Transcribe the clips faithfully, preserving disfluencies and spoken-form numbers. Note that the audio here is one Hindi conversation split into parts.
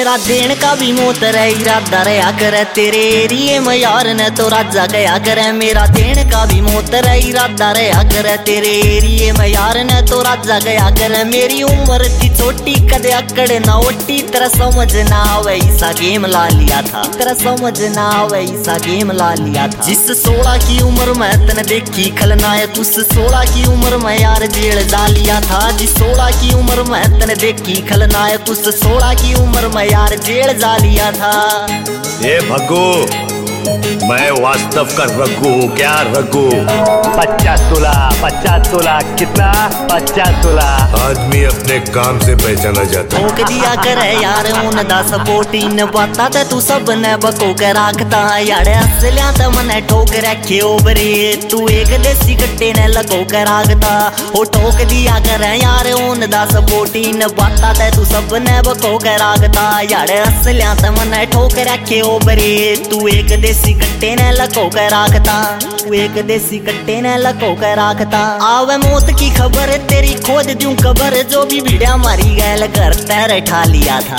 मेरा देन का भी मोत रे इरादा रहा करे तेरे एरिए में यार ने तो राजा गया करे। मेरा देन का भी मोत रे इरादा रहा करे तेरे एरिए में यार ने तो राजा गया करे। मेरी उम्र थी छोटी कदे अकड़ ना ओटी तेरा समझ ना आवे ऐसा गेम ला लिया था। तेरा समझ ना आवे ऐसा गेम ला लिया था। जिस सोलह की उम्र में तने देखी खलनायक उस सोलह की उम्र में यार जेल जा लिया था। जिस सोलह की उम्र में तने देखी खलनायक उस सोलह की उम्र में यार जेल जा लिया था। ये भग्गू मैं वास्तव का रघु हूँ क्या रघु? पचास तोला पचास तोला कितना? पचास तोला। आदमी अपने काम से पहचाना जाता है। ठोक दिया करे यार उन दा सपोर्ट इन बाता ते तू सब ने बको के रखता यार असलिया ते मने ठोक रखे ओबरे तू एक देसी कट्टे ने लगो के रखता। ओ ठोक दिया करे यार उन दा सपोर्ट इन बाता ते तू सब ने बको के रखता यार असलिया ते मने ठोक रखे ओबरे तू एक देसी कट्टे ने लको के रखता। तू एक देसी कट्टे ने लको के रखता। आवे मौत की खबर तेरी खोद दूं कबर जो भी भिड़िया मारी गैल कर तेरे ठा लिया था।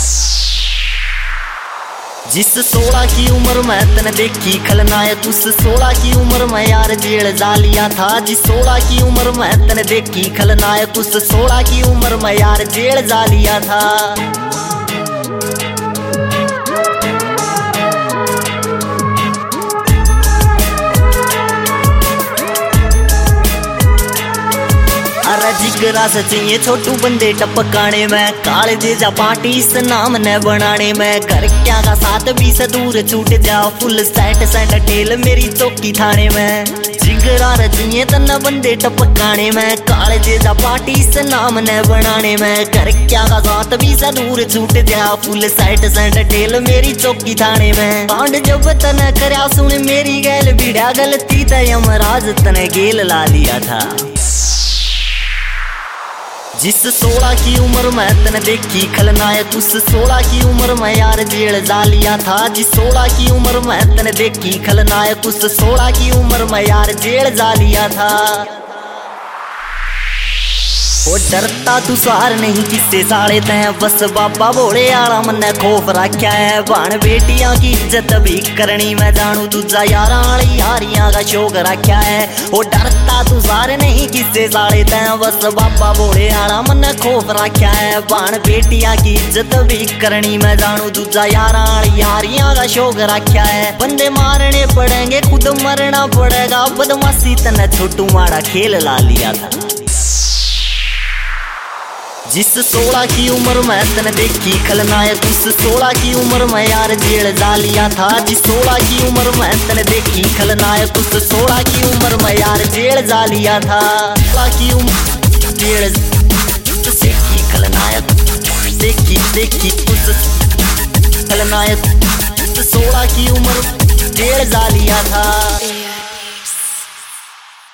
जिस सोलह की उम्र में तने देखी खलनायक उस सोलह की उम्र में यार जेल जा लिया था। जिस सोलह की उम्र में तने देखी खलनायक उस सोलह की उम्र में यार जेल जा लिया था। अरे जिगरा से चाहिए छोटू बंदे टपकाने में काले जेजा पार्टी इस नाम ने बनाने में। घर क्या का साथ भी से दूर छूट जा फुल सेट सेंड टेल मेरी चौकी थाने में। जिगरा रचिए तना बंदे टपकाने में काले जेजा पार्टी इस नाम ने बनाने में। घर क्या का साथ भी से दूर छूट जा फुल सेट सेंड टेल मेरी चौकी थाने में। पांड जब तने करया सुन मेरी गैल बिड़ा गलती ते यमराज तने गेल ला लिया था। जिस सोलह की उम्र में तने देखी खलनायक उस सोलह की उम्र में यार जेल जा लिया था। जिस सोलह की उम्र में तने देखी खलनायक उस सोलह की उम्र में यार जेल जा लिया था। ओ डरता तू सार नहीं किससे साले तैं बस बाबा भोले आला मन्ने खौफ रख्या है। बाण बेटियां की इज्जत भी करनी मैं जानू दूजा यारा आली यारियां का शौक रख्या है। ओ डरता तू सार नहीं किससे साले तैं बस बाबा भोले आला मन्ने खौफ रख्या है। बाण बेटियां की इज्जत भी करनी मैं जानू दूजा यारा आली यारियां का शौक रख्या है। बंदे मारने पड़ेंगे खुद मरना पड़ेगा बदमाशी तने छोटू माड़ा खेल ला लिया था। जिस सोलह की उम्र में तने देखी खलनायक उस सोलह की उम्र में यार जेल जा लिया था। जिस सोलह की उम्र में तने देखी खलनायक उस सोलह की उम्र में यार जेल जा लिया था। सोलह की उम्र जेल देखी खलनायक देखी देखी उस खलनायक सोलह की उम्र जेल जा लिया था।